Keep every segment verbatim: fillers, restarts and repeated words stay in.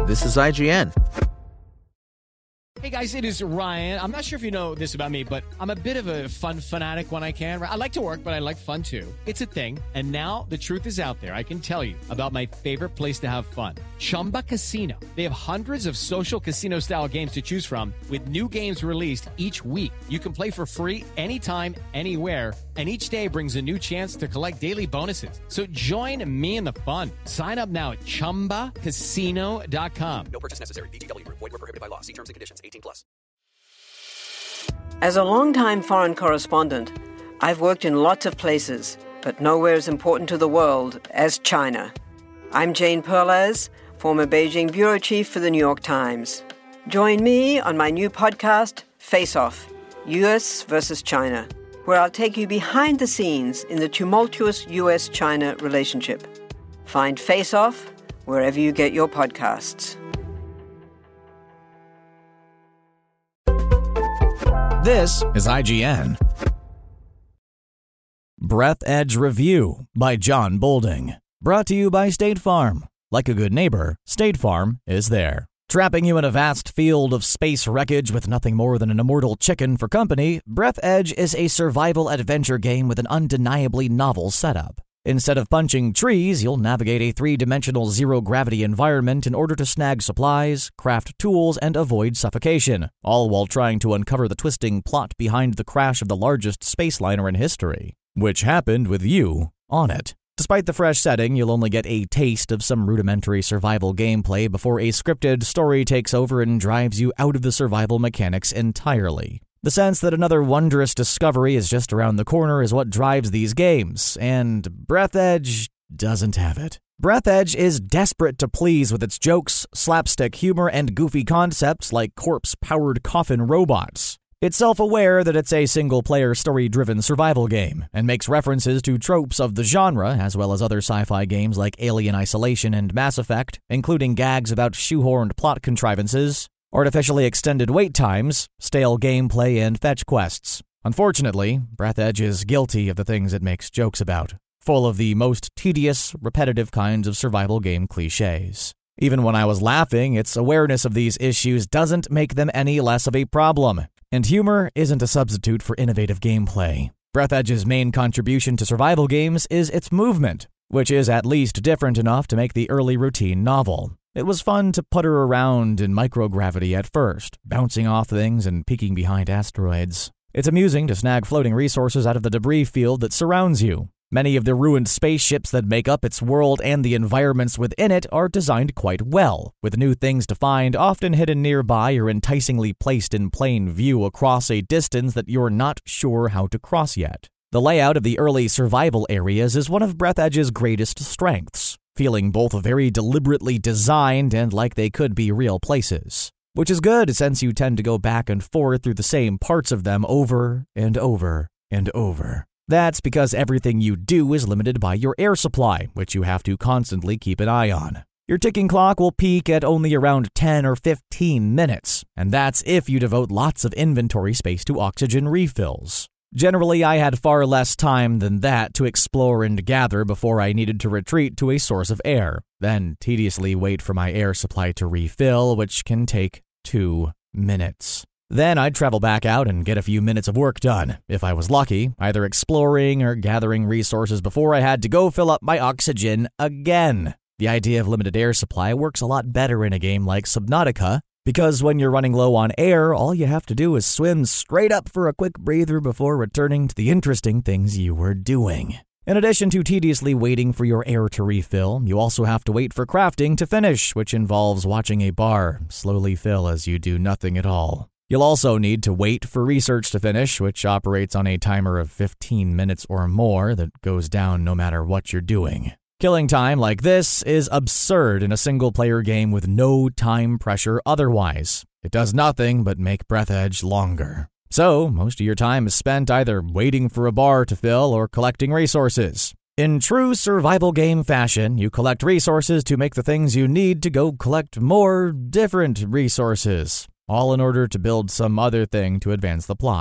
This is I G N. Hey guys, it is Ryan. I'm not sure if you know this about me, but I'm a bit of a fun fanatic when I can. I like to work, but I like fun too. It's a thing. And now the truth is out there. I can tell you about my favorite place to have fun. Chumba Casino. They have hundreds of social casino style games to choose from with new games released each week. You can play for free anytime, anywhere. And each day brings a new chance to collect daily bonuses. So join me in the fun. Sign up now at chumba casino dot com. No purchase necessary. V G W. Void where prohibited by law. See terms and conditions. eighteen plus. As a longtime foreign correspondent, I've worked in lots of places, but nowhere as important to the world as China. I'm Jane Perlez, former Beijing bureau chief for the New York Times. Join me on my new podcast, Face Off, U S versus China, where I'll take you behind the scenes in the tumultuous U S China relationship. Find Face Off wherever you get your podcasts. This is I G N. Breath Edge Review by John Bolding. Brought to you by State Farm. Like a good neighbor, State Farm is there. Trapping you in a vast field of space wreckage with nothing more than an immortal chicken for company, Breath Edge is a survival adventure game with an undeniably novel setup. Instead of punching trees, you'll navigate a three-dimensional zero-gravity environment in order to snag supplies, craft tools, and avoid suffocation, all while trying to uncover the twisting plot behind the crash of the largest space liner in history, which happened with you on it. Despite the fresh setting, you'll only get a taste of some rudimentary survival gameplay before a scripted story takes over and drives you out of the survival mechanics entirely. The sense that another wondrous discovery is just around the corner is what drives these games, and Breath Edge doesn't have it. Breath Edge is desperate to please with its jokes, slapstick humor, and goofy concepts like corpse-powered coffin robots. It's self-aware that it's a single-player story-driven survival game, and makes references to tropes of the genre, as well as other sci-fi games like Alien Isolation and Mass Effect, including gags about shoehorned plot contrivances, artificially extended wait times, stale gameplay, and fetch quests. Unfortunately, Breath Edge is guilty of the things it makes jokes about, full of the most tedious, repetitive kinds of survival game cliches. Even when I was laughing, its awareness of these issues doesn't make them any less of a problem, and humor isn't a substitute for innovative gameplay. Breath Edge's main contribution to survival games is its movement, which is at least different enough to make the early routine novel. It was fun to putter around in microgravity at first, bouncing off things and peeking behind asteroids. It's amusing to snag floating resources out of the debris field that surrounds you. Many of the ruined spaceships that make up its world and the environments within it are designed quite well, with new things to find often hidden nearby or enticingly placed in plain view across a distance that you're not sure how to cross yet. The layout of the early survival areas is one of Breath Edge's greatest strengths, feeling both very deliberately designed and like they could be real places. Which is good, since you tend to go back and forth through the same parts of them over and over and over. That's because everything you do is limited by your air supply, which you have to constantly keep an eye on. Your ticking clock will peak at only around ten or fifteen minutes, and that's if you devote lots of inventory space to oxygen refills. Generally, I had far less time than that to explore and gather before I needed to retreat to a source of air, then tediously wait for my air supply to refill, which can take two minutes. Then I'd travel back out and get a few minutes of work done, if I was lucky, either exploring or gathering resources before I had to go fill up my oxygen again. The idea of limited air supply works a lot better in a game like Subnautica, because when you're running low on air, all you have to do is swim straight up for a quick breather before returning to the interesting things you were doing. In addition to tediously waiting for your air to refill, you also have to wait for crafting to finish, which involves watching a bar slowly fill as you do nothing at all. You'll also need to wait for research to finish, which operates on a timer of fifteen minutes or more that goes down no matter what you're doing. Killing time like this is absurd in a single-player game with no time pressure otherwise. It does nothing but make Breath Edge longer. So, most of your time is spent either waiting for a bar to fill or collecting resources. In true survival game fashion, you collect resources to make the things you need to go collect more different resources, all in order to build some other thing to advance the plot.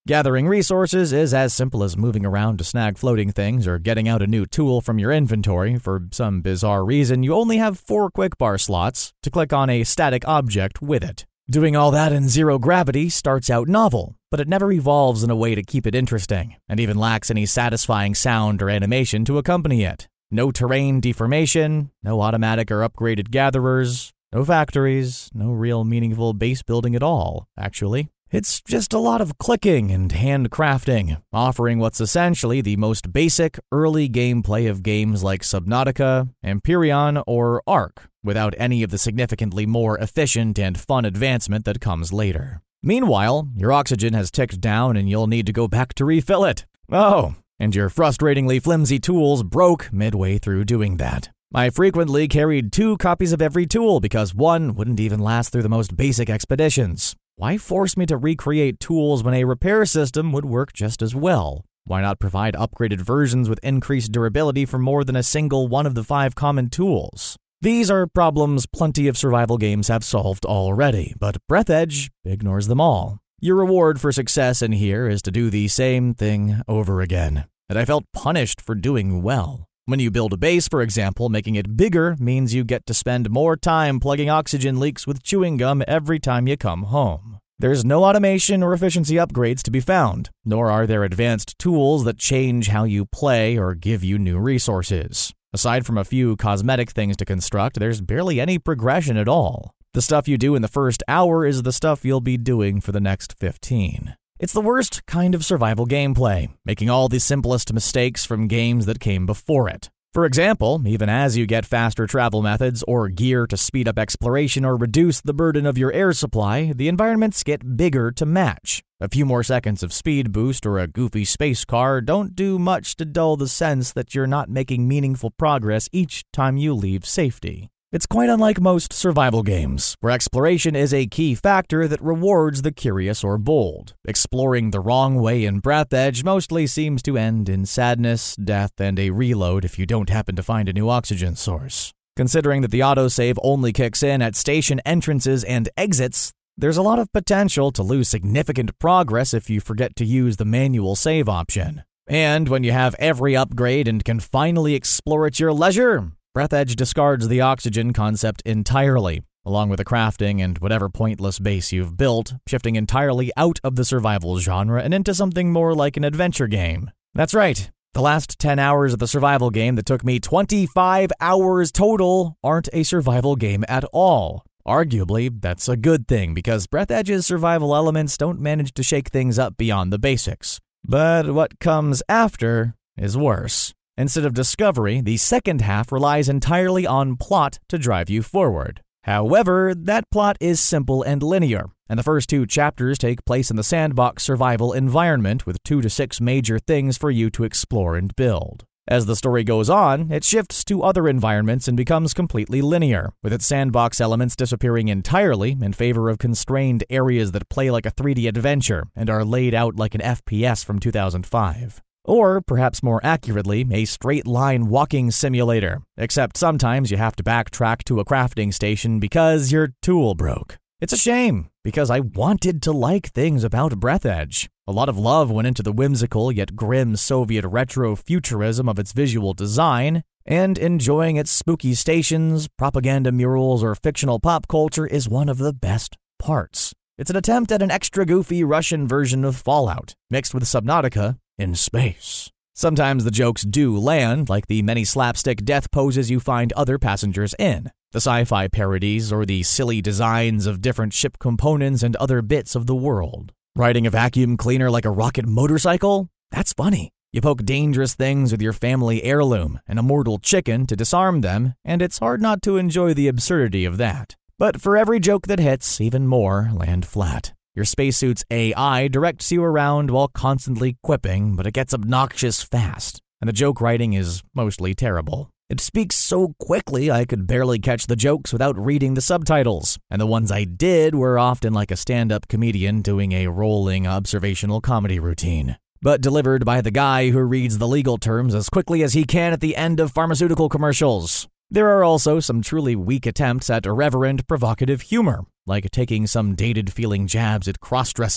Gathering resources is as simple as moving around to snag floating things or getting out a new tool from your inventory. For some bizarre reason, you only have four quick bar slots to click on a static object with it. Doing all that in zero gravity starts out novel, but it never evolves in a way to keep it interesting, and even lacks any satisfying sound or animation to accompany it. No terrain deformation, no automatic or upgraded gatherers, no factories, no real meaningful base building at all, actually. It's just a lot of clicking and handcrafting, offering what's essentially the most basic early gameplay of games like Subnautica, Empyrean, or Ark, without any of the significantly more efficient and fun advancement that comes later. Meanwhile, your oxygen has ticked down and you'll need to go back to refill it. Oh, and your frustratingly flimsy tools broke midway through doing that. I frequently carried two copies of every tool because one wouldn't even last through the most basic expeditions. Why force me to recreate tools when a repair system would work just as well? Why not provide upgraded versions with increased durability for more than a single one of the five common tools? These are problems plenty of survival games have solved already, but Breathedge ignores them all. Your reward for success in here is to do the same thing over again, and I felt punished for doing well. When you build a base, for example, making it bigger means you get to spend more time plugging oxygen leaks with chewing gum every time you come home. There's no automation or efficiency upgrades to be found, nor are there advanced tools that change how you play or give you new resources. Aside from a few cosmetic things to construct, there's barely any progression at all. The stuff you do in the first hour is the stuff you'll be doing for the next fifteen. It's the worst kind of survival gameplay, making all the simplest mistakes from games that came before it. For example, even as you get faster travel methods or gear to speed up exploration or reduce the burden of your air supply, the environments get bigger to match. A few more seconds of speed boost or a goofy space car don't do much to dull the sense that you're not making meaningful progress each time you leave safety. It's quite unlike most survival games, where exploration is a key factor that rewards the curious or bold. Exploring the wrong way in Breathedge mostly seems to end in sadness, death, and a reload if you don't happen to find a new oxygen source. Considering that the autosave only kicks in at station entrances and exits, there's a lot of potential to lose significant progress if you forget to use the manual save option. And when you have every upgrade and can finally explore at your leisure, Breathedge discards the oxygen concept entirely, along with the crafting and whatever pointless base you've built, shifting entirely out of the survival genre and into something more like an adventure game. That's right, the last ten hours of the survival game that took me twenty-five hours total aren't a survival game at all. Arguably, that's a good thing because Breathedge's survival elements don't manage to shake things up beyond the basics. But what comes after is worse. Instead of discovery, the second half relies entirely on plot to drive you forward. However, that plot is simple and linear, and the first two chapters take place in the sandbox survival environment with two to six major things for you to explore and build. As the story goes on, it shifts to other environments and becomes completely linear, with its sandbox elements disappearing entirely in favor of constrained areas that play like a three D adventure and are laid out like an F P S from two thousand five. Or, perhaps more accurately, a straight-line walking simulator, except sometimes you have to backtrack to a crafting station because your tool broke. It's a shame, because I wanted to like things about Breathedge. A lot of love went into the whimsical yet grim Soviet retro-futurism of its visual design, and enjoying its spooky stations, propaganda murals, or fictional pop culture is one of the best parts. It's an attempt at an extra goofy Russian version of Fallout, mixed with Subnautica in space. Sometimes the jokes do land, like the many slapstick death poses you find other passengers in, the sci-fi parodies, or the silly designs of different ship components and other bits of the world. Riding a vacuum cleaner like a rocket motorcycle? That's funny. You poke dangerous things with your family heirloom, an immortal chicken, to disarm them, and it's hard not to enjoy the absurdity of that. But for every joke that hits, even more land flat. Your spacesuit's A I directs you around while constantly quipping, but it gets obnoxious fast, and the joke writing is mostly terrible. It speaks so quickly I could barely catch the jokes without reading the subtitles, and the ones I did were often like a stand-up comedian doing a rolling observational comedy routine, but delivered by the guy who reads the legal terms as quickly as he can at the end of pharmaceutical commercials. There are also some truly weak attempts at irreverent, provocative humor, like taking some dated-feeling jabs at cross-dressing.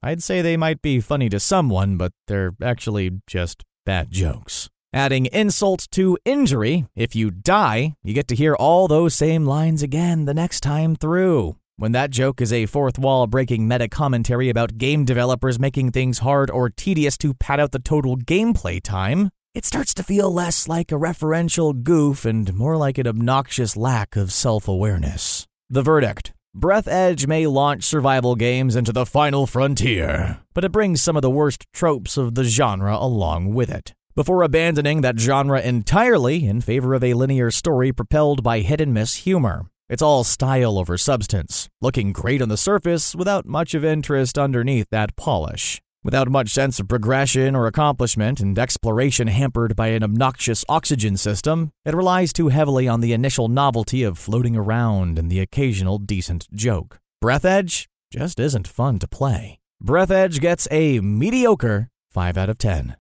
I'd say they might be funny to someone, but they're actually just bad jokes. Adding insult to injury, if you die, you get to hear all those same lines again the next time through. When that joke is a fourth wall breaking meta commentary about game developers making things hard or tedious to pad out the total gameplay time, it starts to feel less like a referential goof and more like an obnoxious lack of self-awareness. The verdict: Breathedge may launch survival games into the final frontier, but it brings some of the worst tropes of the genre along with it. Before abandoning that genre entirely in favor of a linear story propelled by hit-and-miss humor. It's all style over substance, looking great on the surface without much of interest underneath that polish. Without much sense of progression or accomplishment and exploration hampered by an obnoxious oxygen system, it relies too heavily on the initial novelty of floating around and the occasional decent joke. Breathedge just isn't fun to play. Breathedge gets a mediocre five out of ten.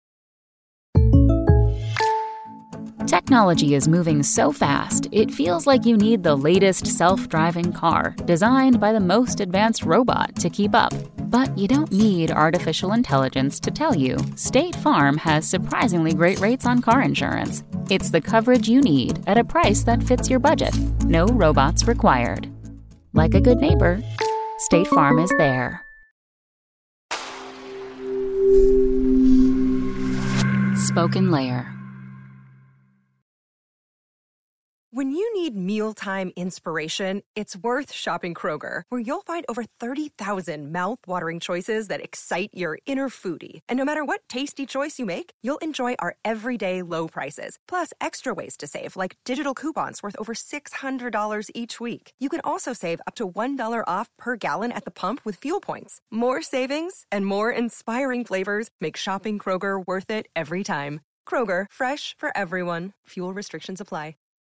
Technology is moving so fast, it feels like you need the latest self-driving car, designed by the most advanced robot to keep up. But you don't need artificial intelligence to tell you State Farm has surprisingly great rates on car insurance. It's the coverage you need at a price that fits your budget. No robots required. Like a good neighbor, State Farm is there. Spoken Layer. When you need mealtime inspiration, it's worth shopping Kroger, where you'll find over thirty thousand mouth-watering choices that excite your inner foodie. And no matter what tasty choice you make, you'll enjoy our everyday low prices, plus extra ways to save, like digital coupons worth over six hundred dollars each week. You can also save up to one dollar off per gallon at the pump with fuel points. More savings and more inspiring flavors make shopping Kroger worth it every time. Kroger, fresh for everyone. Fuel restrictions apply.